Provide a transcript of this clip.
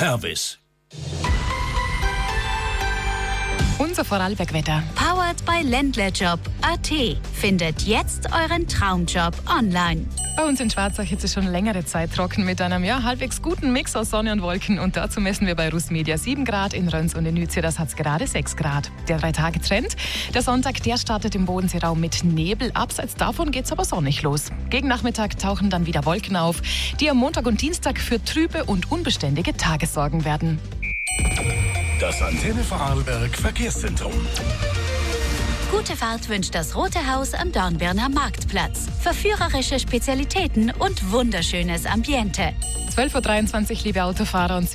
Hervis. Unser Vorarlberg-Wetter. Powered by Ländlerjob.at. Findet jetzt euren Traumjob online. Bei uns in Schwarzach ist es schon längere Zeit trocken mit einem halbwegs guten Mix aus Sonne und Wolken. Und dazu messen wir bei Rusmedia 7 Grad, in Röns und in Nütze, das hat es gerade 6 Grad. Der 3-Tage-Trend. Der Sonntag, der startet im Bodenseeraum mit Nebel. Abseits davon geht es aber sonnig los. Gegen Nachmittag tauchen dann wieder Wolken auf, die am Montag und Dienstag für trübe und unbeständige Tage sorgen werden. Das Antenne Vorarlberg Verkehrszentrum. Gute Fahrt wünscht das Rote Haus am Dornbirner Marktplatz. Verführerische Spezialitäten und wunderschönes Ambiente. 12.23 Uhr, liebe Autofahrer und